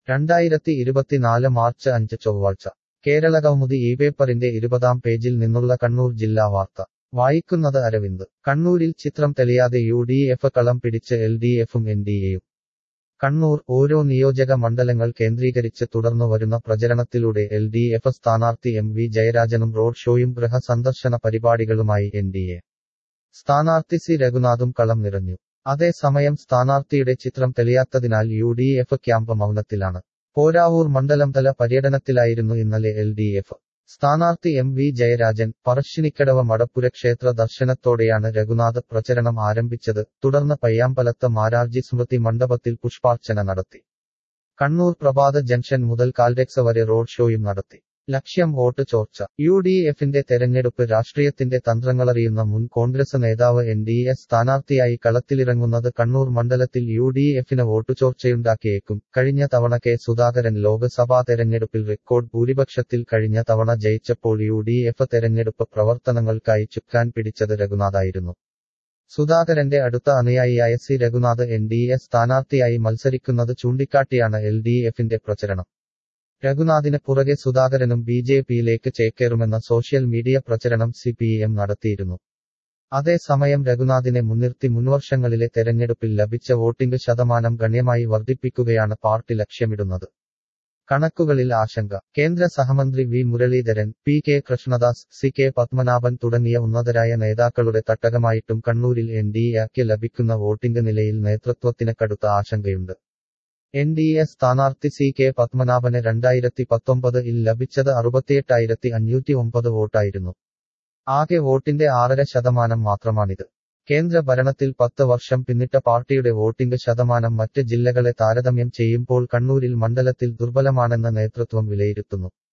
2024 March 5 ചൊവ്വാഴ്ച കേരളകൗമുദി ഈ പേപ്പറിന്റെ 20-ാം പേജിൽ നിന്നുള്ള കണ്ണൂർ ജില്ലാ വാർത്ത വായിക്കുന്നത് അരവിന്ദ്. കണ്ണൂരിൽ ചിത്രം തെളിയാതെ UDF കളം പിടിച്ച് LDFും NDAയും. കണ്ണൂർ ഓരോ നിയോജക മണ്ഡലങ്ങൾ കേന്ദ്രീകരിച്ച് തുടർന്നു വരുന്ന പ്രചരണത്തിലൂടെ LDF സ്ഥാനാർത്ഥി MV ജയരാജനും റോഡ് ഷോയും ഗൃഹ സന്ദർശന പരിപാടികളുമായി NDA സ്ഥാനാർത്ഥി C രഘുനാഥും കളം നിറഞ്ഞു. അതേസമയം സ്ഥാനാർത്ഥിയുടെ ചിത്രം തെളിയാത്തതിനാൽ UDF ക്യാമ്പ് മൗനത്തിലാണ്. പോരാവൂർ മണ്ഡലംതല പര്യടനത്തിലായിരുന്നു ഇന്നലെ LDF സ്ഥാനാർത്ഥി MV ജയരാജൻ. പറശ്ശിനിക്കടവ് മടപ്പുര ക്ഷേത്ര ദർശനത്തോടെയാണ് രഘുനാഥ് പ്രചരണം ആരംഭിച്ചത്. തുടർന്ന് പയ്യാമ്പലത്ത് മാരാർജി സ്മൃതി മണ്ഡപത്തിൽ പുഷ്പാർച്ചന നടത്തി. കണ്ണൂർ പ്രഭാത ജംഗ്ഷൻ മുതൽ കാൽടെക്സ് വരെ റോഡ് ഷോയും നടത്തി. ലക്ഷ്യം വോട്ട് ചോർച്ച. UDFന്റെ തെരഞ്ഞെടുപ്പ് രാഷ്ട്രീയത്തിന്റെ തന്ത്രങ്ങളറിയുന്ന മുൻ കോൺഗ്രസ് നേതാവ് NDA സ്ഥാനാർത്ഥിയായി കളത്തിലിറങ്ങുന്നത് കണ്ണൂർ മണ്ഡലത്തിൽ UDFന് വോട്ടുചോർച്ചയുണ്ടാക്കിയേക്കും. കഴിഞ്ഞ തവണ കെ സുധാകരൻ ലോക്സഭാ തെരഞ്ഞെടുപ്പിൽ റെക്കോർഡ് ഭൂരിപക്ഷത്തിൽ കഴിഞ്ഞ തവണ ജയിച്ചപ്പോൾ UDF തെരഞ്ഞെടുപ്പ് പ്രവർത്തനങ്ങൾക്കായി ചുക്കാൻ പിടിച്ചത് രഘുനാഥായിരുന്നു. സുധാകരന്റെ അടുത്ത അനുയായിയായ C രഘുനാഥ് NDA സ്ഥാനാർത്ഥിയായി മത്സരിക്കുന്നത് ചൂണ്ടിക്കാട്ടിയാണ് LDFന്റെ പ്രചരണം. രഘുനാഥിന് പുറകെ സുധാകരനും BJPയിലേക്ക് ചേക്കേറുമെന്ന സോഷ്യൽ മീഡിയ പ്രചരണം CPM നടത്തിയിരുന്നു. അതേസമയം രഘുനാഥിനെ മുൻനിർത്തി മുൻവർഷങ്ങളിലെ തെരഞ്ഞെടുപ്പിൽ ലഭിച്ച വോട്ടിംഗ് ശതമാനം ഗണ്യമായി വർദ്ധിപ്പിക്കുകയാണ് പാർട്ടി ലക്ഷ്യമിടുന്നത്. കണക്കുകളിൽ ആശങ്ക. കേന്ദ്ര സഹമന്ത്രി V Muraleedharan, PK Krishnadas, CK Padmanabhan തുടങ്ങിയ ഉന്നതരായ നേതാക്കളുടെ തട്ടകമായിട്ടും കണ്ണൂരിൽ NDAക്ക് ലഭിക്കുന്ന വോട്ടിംഗ് നിലയിൽ നേതൃത്വത്തിന് കടുത്ത ആശങ്കയുണ്ട്. NDA സ്ഥാനാർത്ഥി CK പത്മനാഭന് 2019-ൽ ലഭിച്ചത് 68,509 വോട്ടായിരുന്നു. ആകെ വോട്ടിന്റെ 6.5% മാത്രമാണിത്. കേന്ദ്ര ഭരണത്തിൽ 10 വർഷം പിന്നിട്ട പാർട്ടിയുടെ വോട്ടിംഗ് ശതമാനം മറ്റ് ജില്ലകളെ താരതമ്യം ചെയ്യുമ്പോൾ കണ്ണൂരിൽ മണ്ഡലത്തിൽ ദുർബലമാണെന്ന് നേതൃത്വം വിലയിരുത്തുന്നു.